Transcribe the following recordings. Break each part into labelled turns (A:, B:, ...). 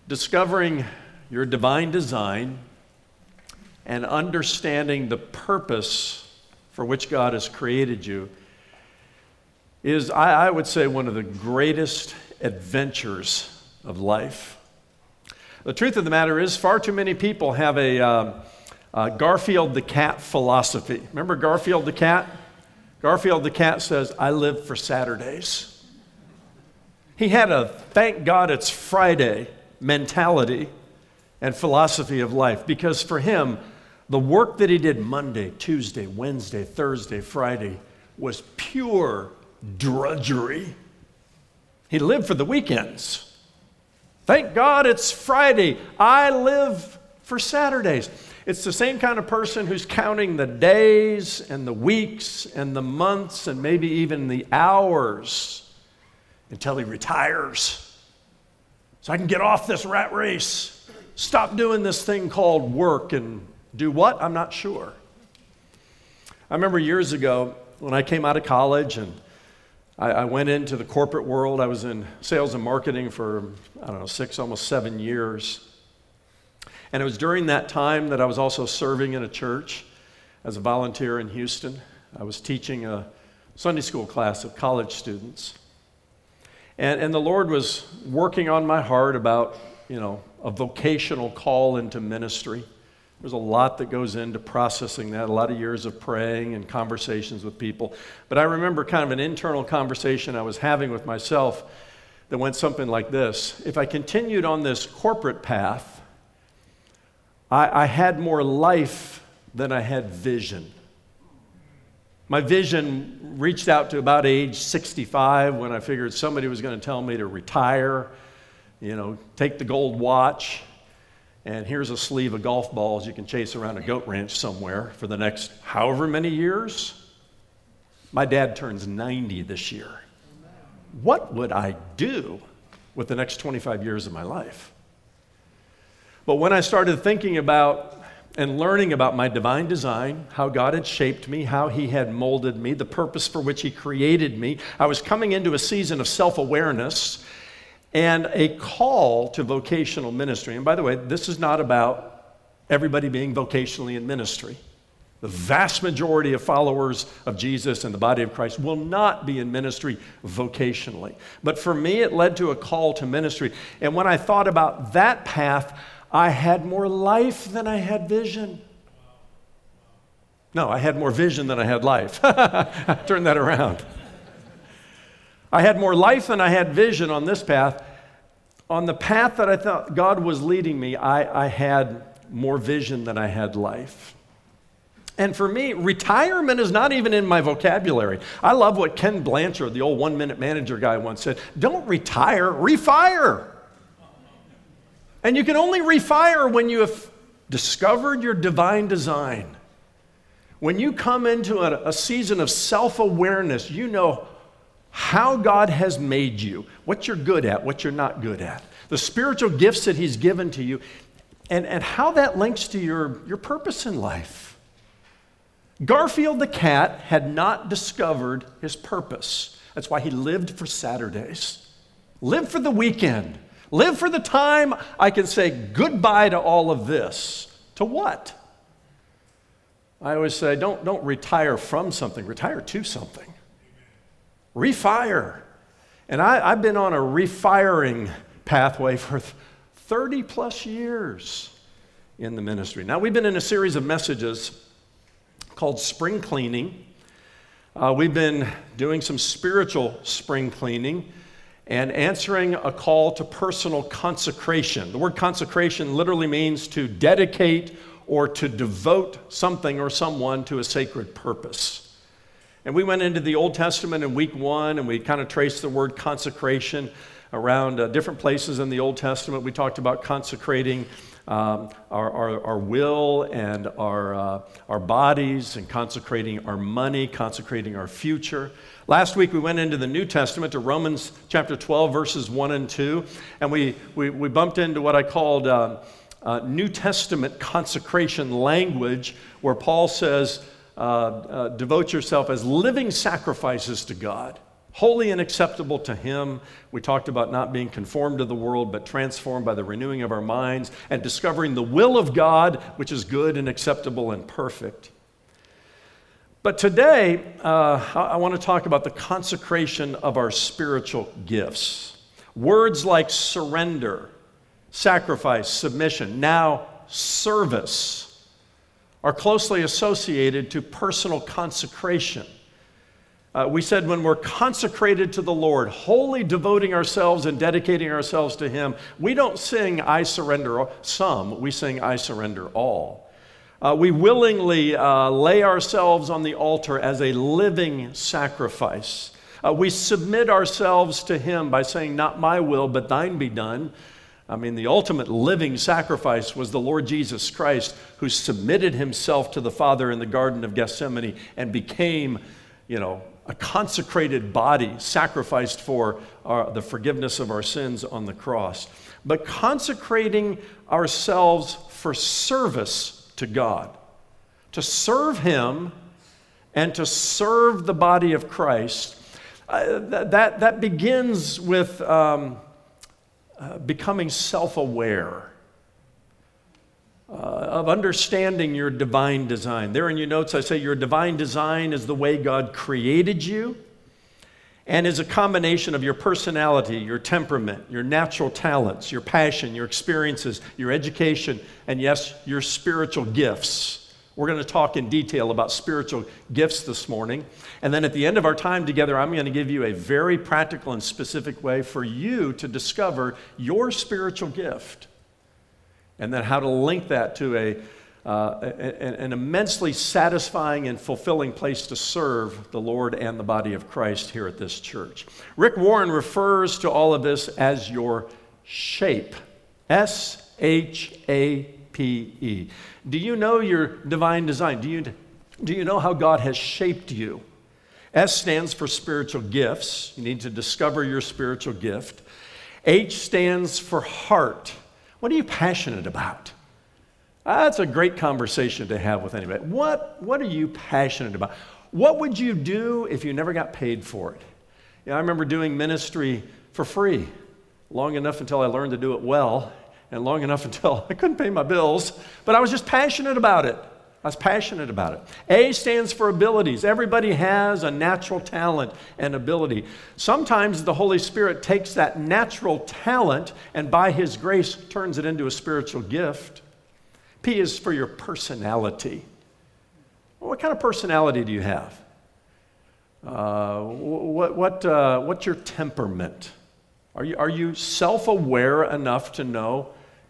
A: Discovering your divine design and understanding the purpose for which God has created you is, I would say, one of the greatest adventures of life. The truth of the matter is, far too many people have a Garfield the cat philosophy. Remember Garfield the cat? Garfield the cat says, I live for Saturdays. He had a thank God it's Friday mentality and philosophy of life, because for him, the work that he did Monday, Tuesday, Wednesday, Thursday, Friday was pure drudgery. He lived for the weekends. Thank God it's Friday. I live for Saturdays. It's the same kind of person who's counting the days and the weeks and the months and maybe even the hours until he retires. So I can get off this rat race, stop doing this thing called work, and do what? I'm not sure. I remember years ago when I came out of college and I went into the corporate world. I was in sales and marketing for, 6, almost 7 years. And it was during that time that I was also serving in a church as a volunteer in Houston. I was teaching a Sunday school class of college students. And the Lord was working on my heart about, a vocational call into ministry. There's a lot that goes into processing that, a lot of years of praying and conversations with people. But I remember kind of an internal conversation I was having with myself that went something like this. If I continued on this corporate path, I had more life than I had vision. My vision reached out to about age 65 when I figured somebody was going to tell me to retire, take the gold watch, and here's a sleeve of golf balls you can chase around a goat ranch somewhere for the next however many years. My dad turns 90 this year. What would I do with the next 25 years of my life? But when I started thinking about and learning about my divine design, how God had shaped me, how He had molded me, the purpose for which He created me, I was coming into a season of self-awareness and a call to vocational ministry. And by the way, this is not about everybody being vocationally in ministry. The vast majority of followers of Jesus and the body of Christ will not be in ministry vocationally. But for me, it led to a call to ministry. And when I thought about that path, I had more life than I had vision. No, I had more vision than I had life. Turn that around. I had more life than I had vision on this path. On the path that I thought God was leading me, I had more vision than I had life. And for me, retirement is not even in my vocabulary. I love what Ken Blanchard, the old one-minute manager guy, once said. Don't retire, refire. And you can only refire when you have discovered your divine design. When you come into a season of self-awareness, you know how God has made you, what you're good at, what you're not good at, the spiritual gifts that He's given to you, and how that links to your purpose in life. Garfield the cat had not discovered his purpose. That's why he lived for Saturdays, lived for the weekend. Live for the time I can say goodbye to all of this. To what? I always say, don't retire from something, retire to something. Refire. And I've been on a refiring pathway for 30 plus years in the ministry. Now, we've been in a series of messages called Spring Cleaning. We've been doing some spiritual spring cleaning and answering a call to personal consecration. The word consecration literally means to dedicate or to devote something or someone to a sacred purpose. And we went into the Old Testament in week 1, and we kind of traced the word consecration around different places in the Old Testament. We talked about consecrating our will and our bodies, and consecrating our money, consecrating our future. Last week we went into the New Testament to Romans chapter 12, verses 1 and 2, and we bumped into what I called New Testament consecration language, where Paul says, devote yourself as living sacrifices to God, holy and acceptable to Him. We talked about not being conformed to the world, but transformed by the renewing of our minds and discovering the will of God, which is good and acceptable and perfect. But today, I want to talk about the consecration of our spiritual gifts. Words like surrender, sacrifice, submission, now service, are closely associated to personal consecration. We said when we're consecrated to the Lord, wholly devoting ourselves and dedicating ourselves to Him, we don't sing, I surrender some, we sing, I surrender all. We willingly lay ourselves on the altar as a living sacrifice. We submit ourselves to Him by saying, not my will, but thine be done. I mean, the ultimate living sacrifice was the Lord Jesus Christ, who submitted Himself to the Father in the Garden of Gethsemane and became, a consecrated body sacrificed for the forgiveness of our sins on the cross. But consecrating ourselves for service to God, to serve Him and to serve the body of Christ, that begins with becoming self-aware, of understanding your divine design. There in your notes, I say your divine design is the way God created you and is a combination of your personality, your temperament, your natural talents, your passion, your experiences, your education, and yes, your spiritual gifts. We're going to talk in detail about spiritual gifts this morning. And then at the end of our time together, I'm going to give you a very practical and specific way for you to discover your spiritual gift. And then how to link that to an immensely satisfying and fulfilling place to serve the Lord and the body of Christ here at this church. Rick Warren refers to all of this as your shape. S-H-A-P-E. Do you know your divine design? Do you know how God has shaped you? S stands for spiritual gifts. You need to discover your spiritual gift. H stands for heart. What are you passionate about? That's a great conversation to have with anybody. What are you passionate about? What would you do if you never got paid for it? I remember doing ministry for free long enough until I learned to do it well, and long enough until I couldn't pay my bills, but I was just passionate about it. I was passionate about it. A stands for abilities. Everybody has a natural talent and ability. Sometimes the Holy Spirit takes that natural talent and by His grace turns it into a spiritual gift. P is for your personality. What kind of personality do you have? What's your temperament? Are you self-aware enough to know,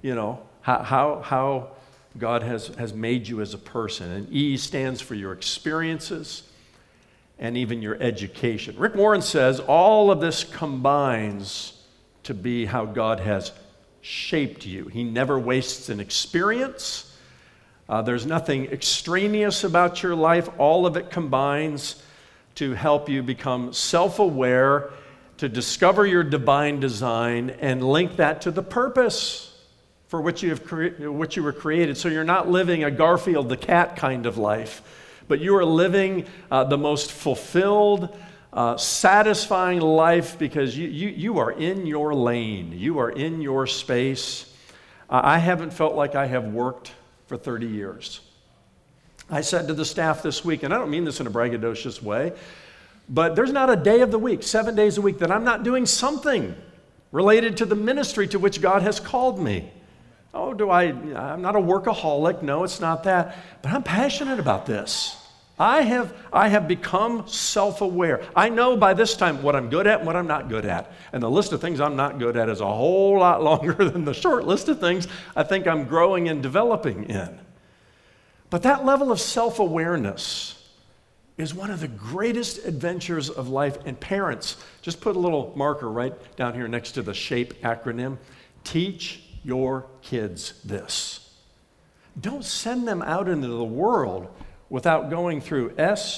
A: how God has made you as a person? And E stands for your experiences and even your education. Rick Warren says all of this combines to be how God has shaped you. He never wastes an experience. There's nothing extraneous about your life. All of it combines to help you become self-aware, to discover your divine design and link that to the purpose for which you were created. So you're not living a Garfield the cat kind of life, but you are living the most fulfilled, satisfying life because you are in your lane. You are in your space. I haven't felt like I have worked for 30 years. I said to the staff this week, and I don't mean this in a braggadocious way, but there's not a day of the week, 7 days a week, that I'm not doing something related to the ministry to which God has called me. I'm not a workaholic. No, it's not that. But I'm passionate about this. I have become self-aware. I know by this time what I'm good at and what I'm not good at. And the list of things I'm not good at is a whole lot longer than the short list of things I think I'm growing and developing in. But that level of self-awareness is one of the greatest adventures of life. And parents, just put a little marker right down here next to the SHAPE acronym. Teach your kids this. Don't send them out into the world without going through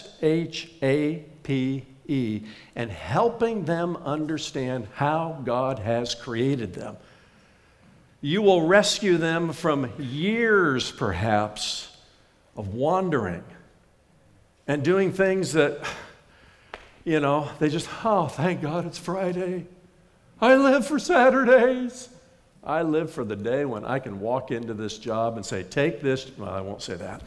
A: SHAPE and helping them understand how God has created them. You will rescue them from years, perhaps, of wandering and doing things that, they just, oh, thank God it's Friday. I live for Saturdays. I live for the day when I can walk into this job and say, take this. Well, I won't say that.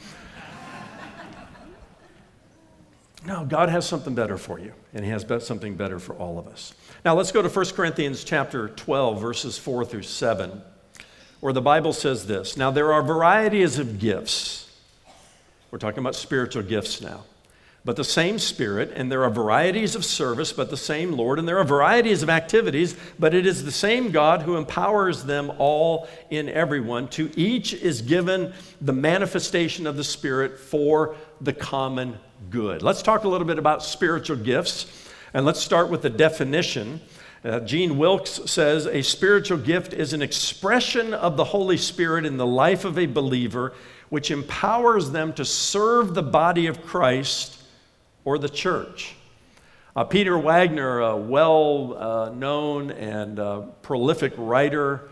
A: No, God has something better for you, and he has something better for all of us. Now, let's go to 1 Corinthians chapter 12, verses 4 through 7, where the Bible says this. Now, there are varieties of gifts. We're talking about spiritual gifts now. But the same Spirit, and there are varieties of service, but the same Lord, and there are varieties of activities, but it is the same God who empowers them all in everyone. To each is given the manifestation of the Spirit for the common good. Let's talk a little bit about spiritual gifts, and let's start with the definition. Gene Wilkes says, a spiritual gift is an expression of the Holy Spirit in the life of a believer, which empowers them to serve the body of Christ or the church. Peter Wagner, a well-known and prolific writer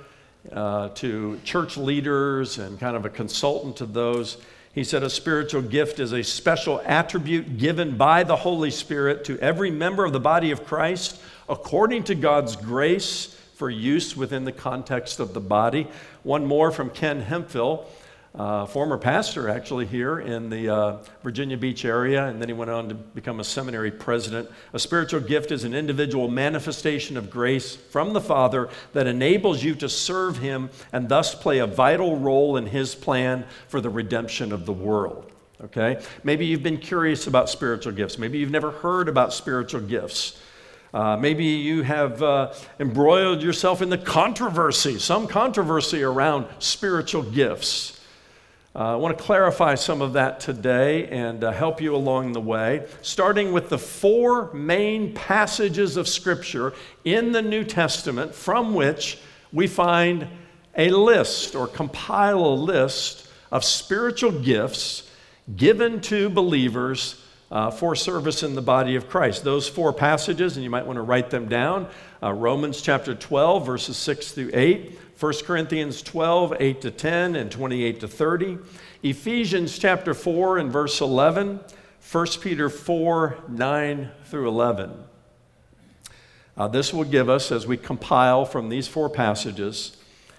A: to church leaders and kind of a consultant to those, he said a spiritual gift is a special attribute given by the Holy Spirit to every member of the body of Christ according to God's grace for use within the context of the body. One more from Ken Hemphill, former pastor actually here in the Virginia Beach area, and then he went on to become a seminary president. A spiritual gift is an individual manifestation of grace from the Father that enables you to serve him and thus play a vital role in his plan for the redemption of the world. Okay? Maybe you've been curious about spiritual gifts. Maybe you've never heard about spiritual gifts. Maybe you have embroiled yourself in some controversy around spiritual gifts. I want to clarify some of that today and help you along the way, starting with the 4 main passages of Scripture in the New Testament from which we find a list or compile a list of spiritual gifts given to believers for service in the body of Christ. Those 4 passages, and you might want to write them down, Romans chapter 12, verses 6 through 8, 1 Corinthians 12, 8 to 10, and 28 to 30, Ephesians chapter 4 and verse 11, 1 Peter 4, 9 through 11. This will give us, as we compile from these 4 passages,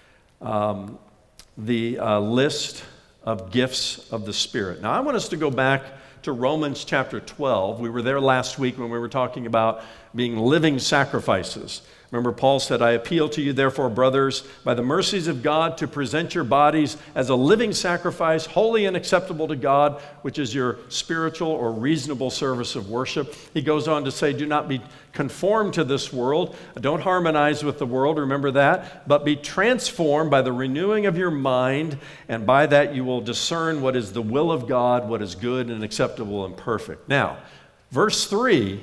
A: the list of gifts of the Spirit. Now, I want us to go back to Romans chapter 12. We were there last week when we were talking about being living sacrifices. Remember, Paul said, I appeal to you, therefore, brothers, by the mercies of God, to present your bodies as a living sacrifice, holy and acceptable to God, which is your spiritual or reasonable service of worship. He goes on to say, do not be conformed to this world. Don't harmonize with the world, remember that, but be transformed by the renewing of your mind, and by that you will discern what is the will of God, what is good and acceptable and perfect. Now, verse 3,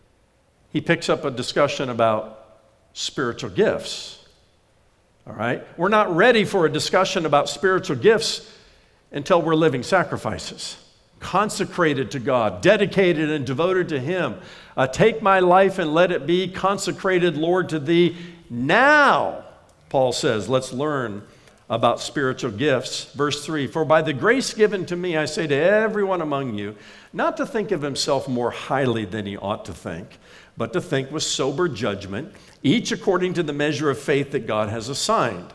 A: he picks up a discussion about spiritual gifts. All right? We're not ready for a discussion about spiritual gifts until we're living sacrifices, consecrated to God, dedicated and devoted to him. Take my life and let it be consecrated, Lord, to thee. Now, Paul says, let's learn about spiritual gifts. Verse 3, for by the grace given to me, I say to everyone among you, not to think of himself more highly than he ought to think, but to think with sober judgment, each according to the measure of faith that God has assigned.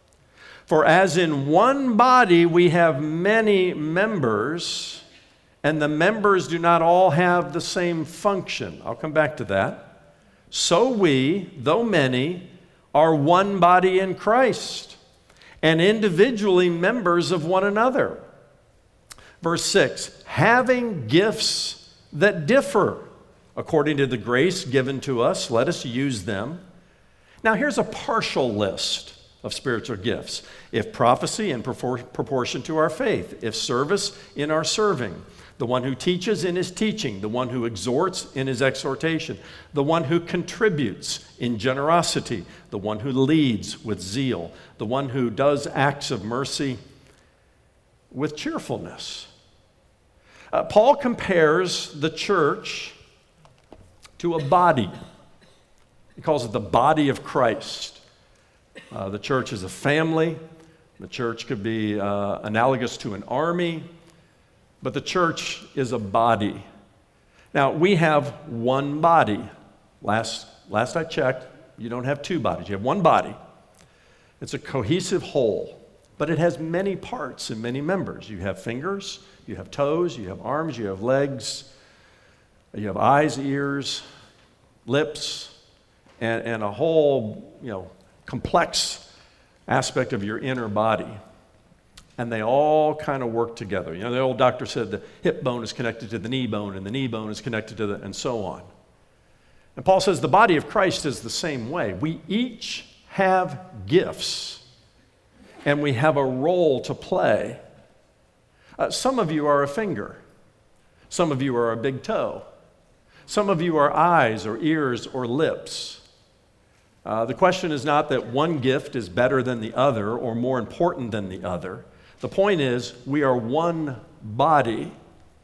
A: For as in one body we have many members, and the members do not all have the same function. I'll come back to that. So we, though many, are one body in Christ, and individually members of one another. Verse 6, having gifts that differ according to the grace given to us, let us use them. Now, here's a partial list of spiritual gifts. If prophecy, in proportion to our faith. If service, in our serving. The one who teaches, in his teaching. The one who exhorts, in his exhortation. The one who contributes, in generosity. The one who leads, with zeal. The one who does acts of mercy, with cheerfulness. Paul compares the church to a body. He calls it the body of Christ. The church is a family. The church could be analogous to an army, but the church is a body. Now, we have one body. Last I checked, you don't have two bodies. You have one body. It's a cohesive whole, but it has many parts and many members. You have fingers, you have toes, you have arms, you have legs, you have eyes, ears, lips, and a whole, complex aspect of your inner body. And they all kind of work together. The old doctor said the hip bone is connected to the knee bone, and the knee bone is connected to and so on. And Paul says the body of Christ is the same way. We each have gifts, and we have a role to play. Some of you are a finger. Some of you are a big toe. Some of you are eyes or ears or lips. The question is not that one gift is better than the other or more important than the other. The point is, we are one body.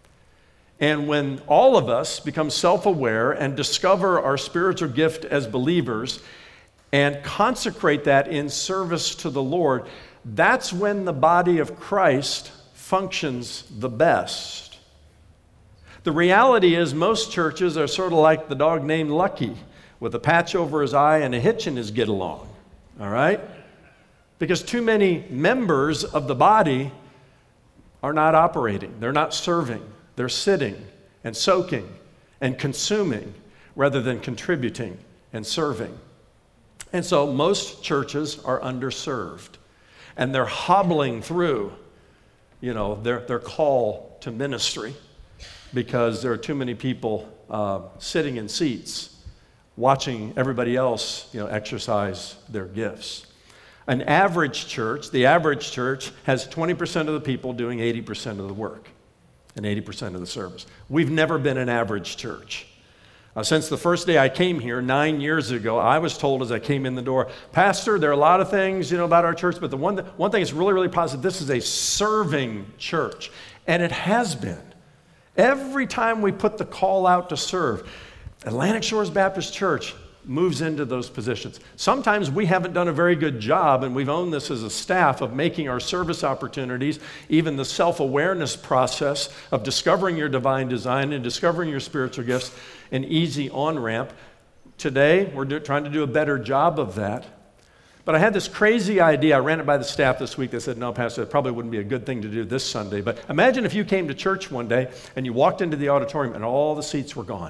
A: And when all of us become self-aware and discover our spiritual gift as believers and consecrate that in service to the Lord, that's when the body of Christ functions the best. The reality is most churches are sort of like the dog named Lucky with a patch over his eye and a hitch in his get-along, all right? Because too many members of the body are not operating. They're not serving. They're sitting and soaking and consuming rather than contributing and serving. And so most churches are underserved. And they're hobbling through, their call to ministry because there are too many people sitting in seats watching everybody else, exercise their gifts. The average church has 20% of the people doing 80% of the work and 80% of the service. We've never been an average church. Since the first day I came here 9 years ago, I was told as I came in the door, Pastor, there are a lot of things, about our church, but the one thing that's really, really positive, this is a serving church. And it has been. Every time we put the call out to serve, Atlantic Shores Baptist Church moves into those positions. Sometimes we haven't done a very good job, and we've owned this as a staff, of making our service opportunities, even the self-awareness process of discovering your divine design and discovering your spiritual gifts, an easy on-ramp. Today, we're trying to do a better job of that. But I had this crazy idea. I ran it by the staff this week. They said, no, Pastor, it probably wouldn't be a good thing to do this Sunday. But imagine if you came to church one day and you walked into the auditorium and all the seats were gone.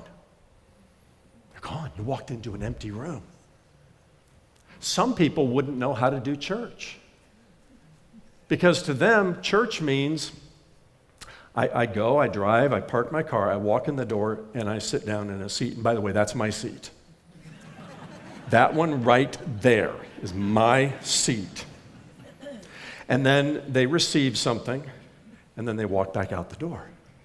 A: Gone. You walked into an empty room. Some people wouldn't know how to do church. Because to them, church means I go, I drive, I park my car, I walk in the door, and I sit down in a seat. And by the way, that's my seat. That one right there is my seat. And then they receive something, and then they walk back out the door.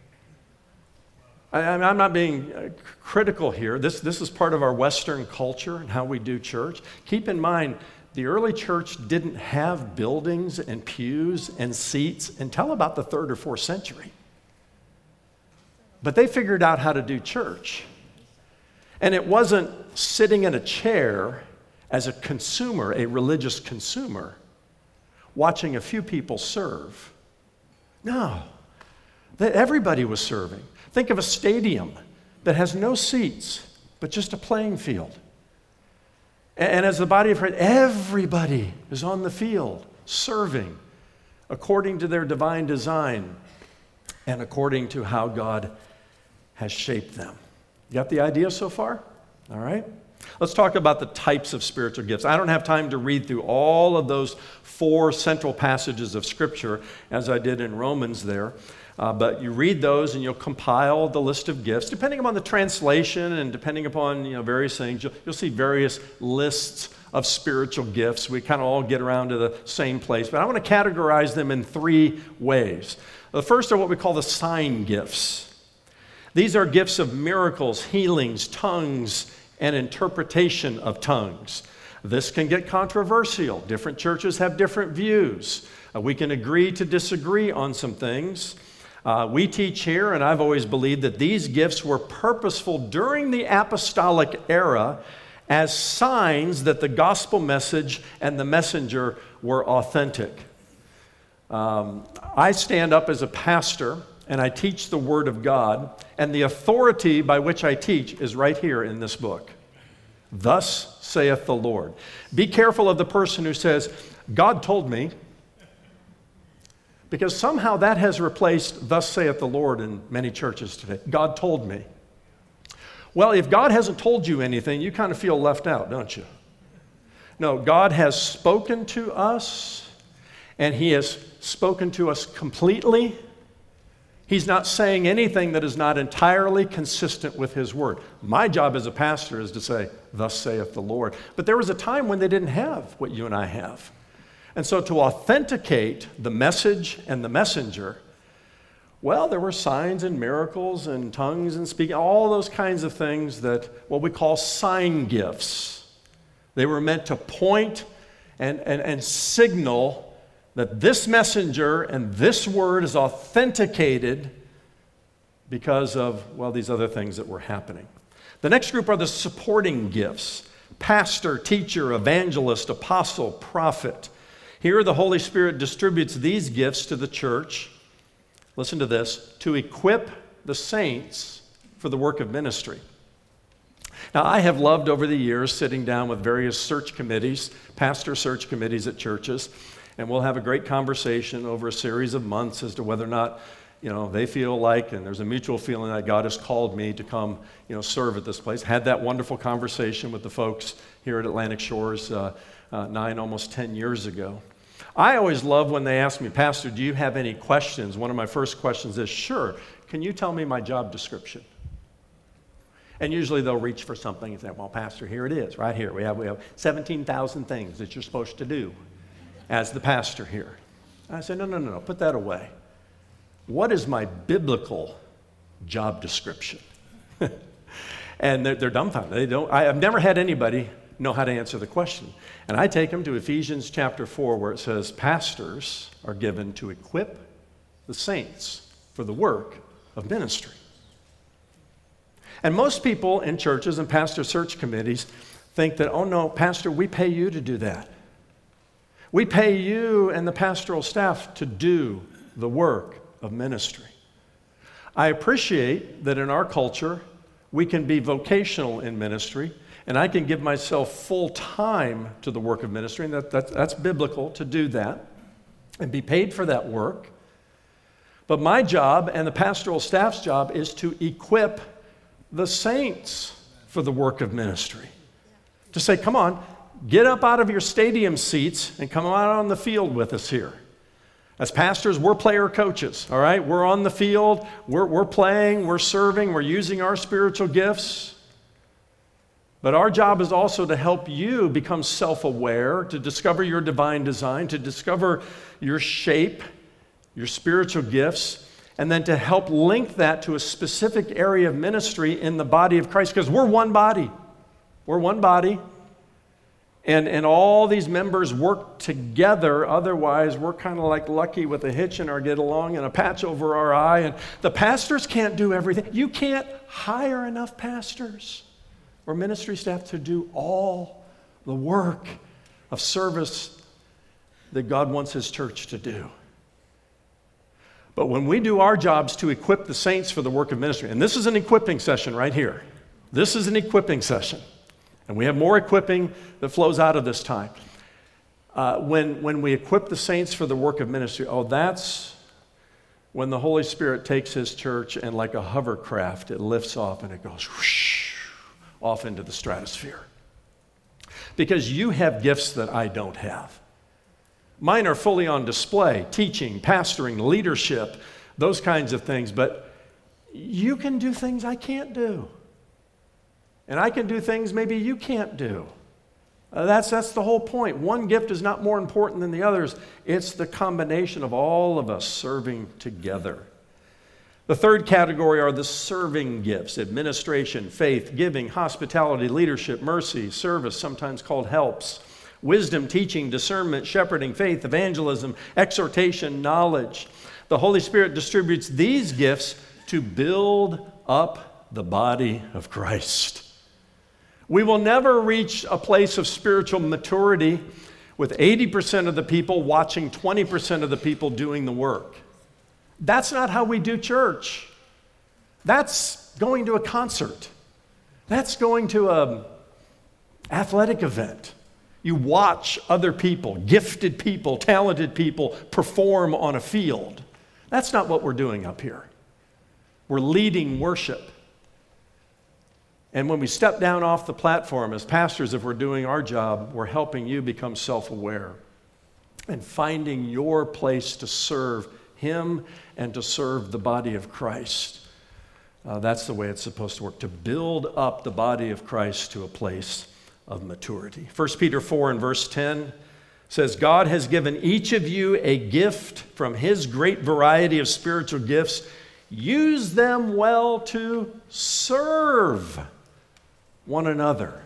A: I'm not being critical here. This is part of our Western culture and how we do church. Keep in mind, the early church didn't have buildings and pews and seats until about the 3rd or 4th century. But they figured out how to do church. And it wasn't sitting in a chair as a consumer, a religious consumer, watching a few people serve. No, everybody was serving. Think of a stadium that has no seats, but just a playing field. And as the body of Christ, everybody is on the field, serving according to their divine design and according to how God has shaped them. You got the idea so far? All right. Let's talk about the types of spiritual gifts. I don't have time to read through all of those 4 central passages of Scripture as I did in Romans there. But you read those and you'll compile the list of gifts. Depending upon the translation and depending upon various things, you'll see various lists of spiritual gifts. We kind of all get around to the same place. But I want to categorize them in 3 ways. The first are what we call the sign gifts. These are gifts of miracles, healings, tongues, and interpretation of tongues. This can get controversial. Different churches have different views. We can agree to disagree on some things. We teach here, and I've always believed that these gifts were purposeful during the apostolic era as signs that the gospel message and the messenger were authentic. I stand up as a pastor and I teach the Word of God, and the authority by which I teach is right here in this book. Thus saith the Lord. Be careful of the person who says, God told me, because somehow that has replaced thus saith the Lord in many churches today. God told me. Well, if God hasn't told you anything, you kind of feel left out, don't you? No, God has spoken to us, and He has spoken to us completely. He's not saying anything that is not entirely consistent with His Word. My job as a pastor is to say, thus saith the Lord. But there was a time when they didn't have what you and I have. And so to authenticate the message and the messenger, well, there were signs and miracles and tongues and speaking, all those kinds of things that what we call sign gifts. They were meant to point and signal that this messenger and this word is authenticated because of, well, these other things that were happening. The next group are the supporting gifts: pastor, teacher, evangelist, apostle, prophet. Here the Holy Spirit distributes these gifts to the church, listen to this, to equip the saints for the work of ministry. Now, I have loved over the years sitting down with various search committees, pastor search committees at churches, and we'll have a great conversation over a series of months as to whether or not, they feel like, and there's a mutual feeling that God has called me to come, serve at this place. Had that wonderful conversation with the folks here at Atlantic Shores 9, almost 10 years ago. I always love when they ask me, Pastor, do you have any questions? One of my first questions is, sure, can you tell me my job description? And usually they'll reach for something and say, well, Pastor, here it is, right here. We have 17,000 things that you're supposed to do as the pastor here. And I say, no, put that away. What is my biblical job description? And they're dumbfounded. I've never had anybody know how to answer the question. And I take them to Ephesians chapter 4, where it says, pastors are given to equip the saints for the work of ministry. And most people in churches and pastor search committees think that, oh no, Pastor, we pay you to do that. We pay you and the pastoral staff to do the work of ministry. I appreciate that in our culture, we can be vocational in ministry, and I can give myself full time to the work of ministry, and that's biblical to do that and be paid for that work. But my job and the pastoral staff's job is to equip the saints for the work of ministry. To say, come on, get up out of your stadium seats and come out on the field with us here. As pastors, we're player coaches, all right? We're on the field, we're playing, we're serving, we're using our spiritual gifts. But our job is also to help you become self-aware, to discover your divine design, to discover your shape, your spiritual gifts, and then to help link that to a specific area of ministry in the body of Christ, because we're one body. We're one body. And all these members work together. Otherwise, we're kind of like Lucky with a hitch in our get-along and a patch over our eye. And the pastors can't do everything. You can't hire enough pastors or ministry staff to do all the work of service that God wants His church to do. But when we do our jobs to equip the saints for the work of ministry, and this is an equipping session right here. This is an equipping session. And we have more equipping that flows out of this time. When we equip the saints for the work of ministry, that's when the Holy Spirit takes His church and like a hovercraft, it lifts off and it goes whoosh, off into the stratosphere. Because you have gifts that I don't have. Mine are fully on display, teaching, pastoring, leadership, those kinds of things. But you can do things I can't do. And I can do things maybe you can't do. That's the whole point. One gift is not more important than the others. It's the combination of all of us serving together. The third category are the serving gifts: administration, faith, giving, hospitality, leadership, mercy, service, sometimes called helps, wisdom, teaching, discernment, shepherding, faith, evangelism, exhortation, knowledge. The Holy Spirit distributes these gifts to build up the body of Christ. We will never reach a place of spiritual maturity with 80% of the people watching 20% of the people doing the work. That's not how we do church. That's going to a concert. That's going to an athletic event. You watch other people, gifted people, talented people perform on a field. That's not what we're doing up here. We're leading worship. And when we step down off the platform as pastors, if we're doing our job, we're helping you become self-aware and finding your place to serve Him and to serve the body of Christ. That's the way it's supposed to work, to build up the body of Christ to a place of maturity. 1 Peter 4 and verse 10 says, God has given each of you a gift from His great variety of spiritual gifts. Use them well to serve one another.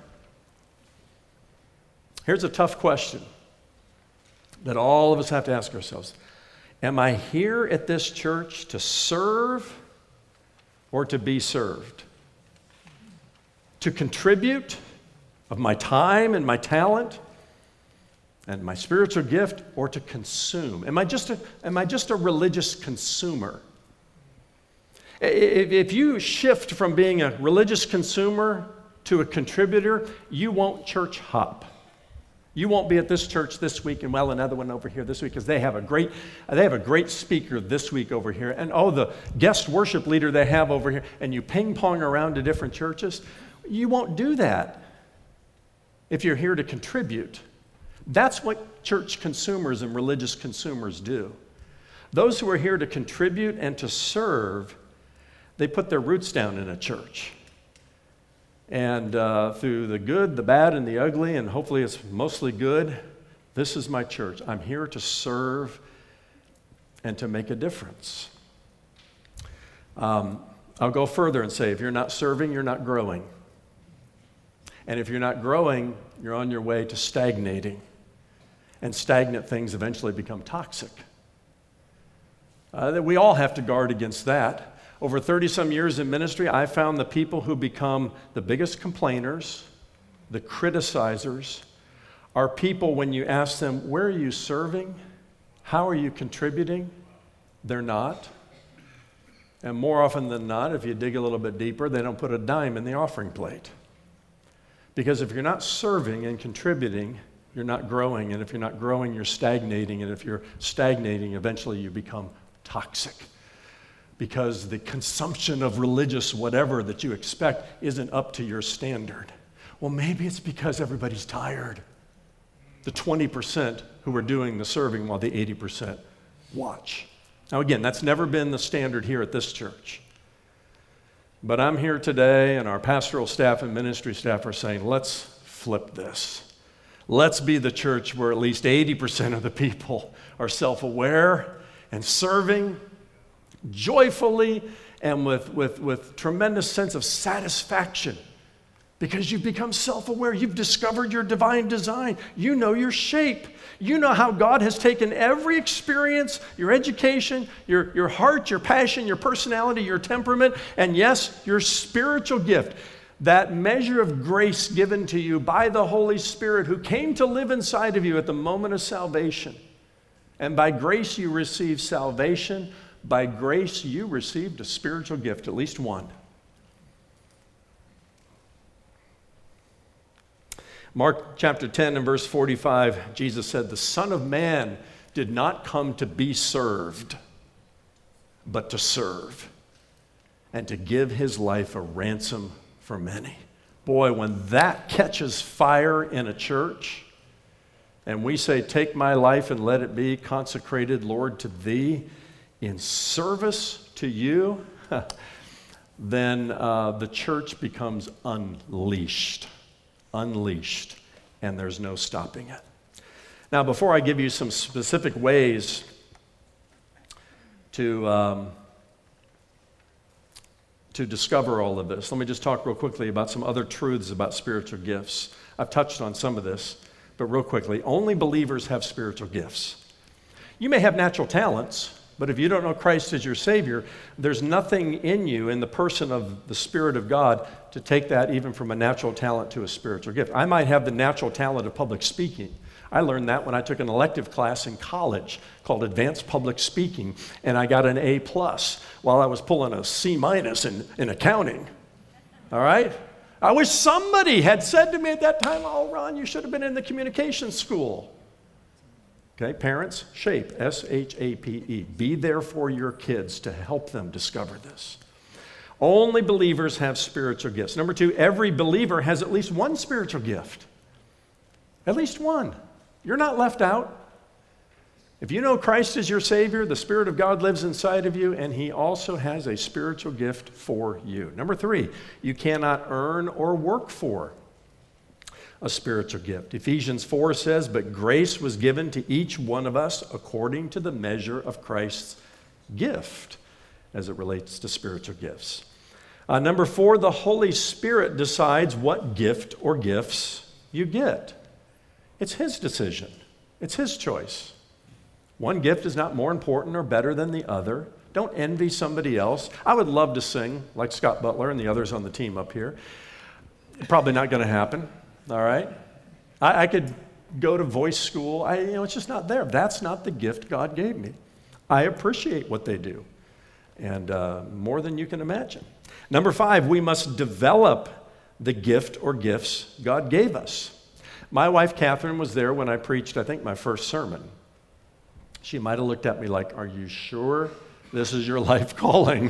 A: Here's a tough question that all of us have to ask ourselves. Am I here at this church to serve or to be served? To contribute of my time and my talent and my spiritual gift, or to consume? Am I just a religious consumer? If you shift from being a religious consumer to a contributor, you won't church hop. You won't be at this church this week and another one over here this week because they have a great speaker this week over here, and the guest worship leader they have over here, and you ping pong around to different churches. You won't do that if you're here to contribute. That's what church consumers and religious consumers do. Those who are here to contribute and to serve, they put their roots down in a church. And through the good, the bad, and the ugly, and hopefully it's mostly good, this is my church. I'm here to serve and to make a difference. I'll go further and say, if you're not serving, you're not growing. And if you're not growing, you're on your way to stagnating. And stagnant things eventually become toxic. We all have to guard against that. Over 30-some years in ministry, I found the people who become the biggest complainers, the criticizers, are people when you ask them, where are you serving? How are you contributing? They're not. And more often than not, if you dig a little bit deeper, they don't put a dime in the offering plate. Because if you're not serving and contributing, you're not growing. And if you're not growing, you're stagnating. And if you're stagnating, eventually you become toxic. Because the consumption of religious whatever that you expect isn't up to your standard. Well, maybe it's because everybody's tired. The 20% who are doing the serving while the 80% watch. Now again, that's never been the standard here at this church. But I'm here today, and our pastoral staff and ministry staff are saying, let's flip this. Let's be the church where at least 80% of the people are self-aware and serving joyfully and with tremendous sense of satisfaction because you've become self-aware. You've discovered your divine design. You know your shape. You know how God has taken every experience, your education, your heart, your passion, your personality, your temperament, and yes, your spiritual gift, that measure of grace given to you by the Holy Spirit who came to live inside of you at the moment of salvation. And by grace you received salvation. By grace, you received a spiritual gift, at least one. Mark chapter 10 and verse 45, Jesus said, the Son of Man did not come to be served, but to serve, and to give His life a ransom for many. Boy, when that catches fire in a church, and we say, take my life and let it be consecrated, Lord, to Thee, in service to You, then the church becomes unleashed, and there's no stopping it. Now, before I give you some specific ways to discover all of this, let me just talk real quickly about some other truths about spiritual gifts. I've touched on some of this, but real quickly, only believers have spiritual gifts. You may have natural talents, but if you don't know Christ as your Savior, there's nothing in you, in the person of the Spirit of God, to take that even from a natural talent to a spiritual gift. I might have the natural talent of public speaking. I learned that when I took an elective class in college called Advanced Public Speaking, and I got an A+ while I was pulling a C- in accounting. All right? I wish somebody had said to me at that time, oh, Ron, you should have been in the communications school. Okay, parents, shape, S-H-A-P-E. Be there for your kids to help them discover this. Only believers have spiritual gifts. Number 2, every believer has at least one spiritual gift. At least one. You're not left out. If you know Christ is your Savior, the Spirit of God lives inside of you, and He also has a spiritual gift for you. Number 3, you cannot earn or work for a spiritual gift. Ephesians 4 says, but grace was given to each one of us according to the measure of Christ's gift as it relates to spiritual gifts. Number 4, the Holy Spirit decides what gift or gifts you get. It's His decision. It's His choice. One gift is not more important or better than the other. Don't envy somebody else. I would love to sing like Scott Butler and the others on the team up here. Probably not going to happen. All right? I could go to voice school. It's just not there. That's not the gift God gave me. I appreciate what they do, and more than you can imagine. Number 5, we must develop the gift or gifts God gave us. My wife, Catherine, was there when I preached, I think, my first sermon. She might have looked at me like, are you sure this is your life calling?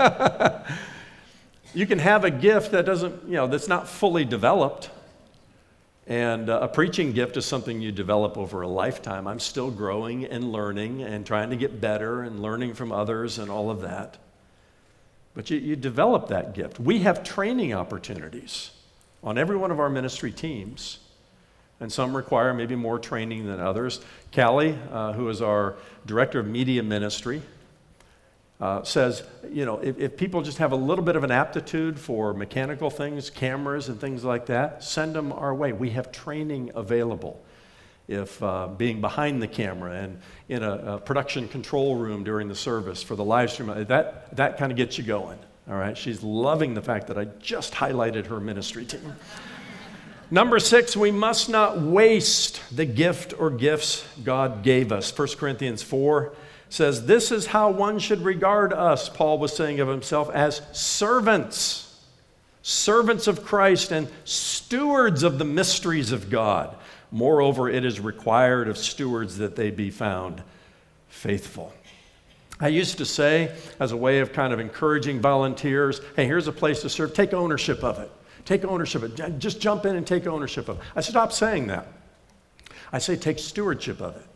A: You can have a gift that doesn't, that's not fully developed. And a preaching gift is something you develop over a lifetime. I'm still growing and learning and trying to get better and learning from others and all of that. But you develop that gift. We have training opportunities on every one of our ministry teams, and some require maybe more training than others. Callie, who is our director of media ministry, says, if people just have a little bit of an aptitude for mechanical things, cameras and things like that, send them our way. We have training available. If being behind the camera and in a production control room during the service for the live stream, that kind of gets you going. All right? She's loving the fact that I just highlighted her ministry team. Number 6, we must not waste the gift or gifts God gave us. 1 Corinthians 4 says, this is how one should regard us, Paul was saying of himself, as servants of Christ and stewards of the mysteries of God. Moreover, it is required of stewards that they be found faithful. I used to say, as a way of kind of encouraging volunteers, hey, here's a place to serve, take ownership of it. Take ownership of it. Just jump in and take ownership of it. I stopped saying that. I say take stewardship of it.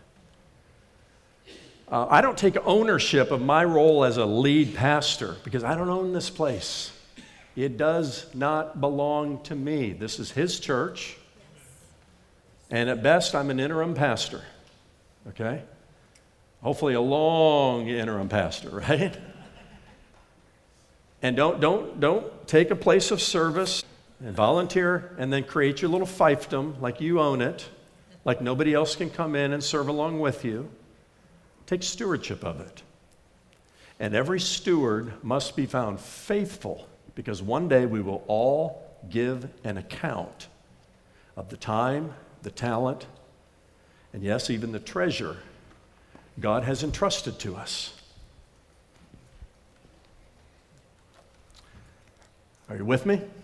A: I don't take ownership of my role as a lead pastor because I don't own this place. It does not belong to me. This is His church. And at best, I'm an interim pastor. Okay? Hopefully a long interim pastor, right? And don't take a place of service and volunteer and then create your little fiefdom like you own it, like nobody else can come in and serve along with you. Take stewardship of it. And every steward must be found faithful because one day we will all give an account of the time, the talent, and yes, even the treasure God has entrusted to us. Are you with me?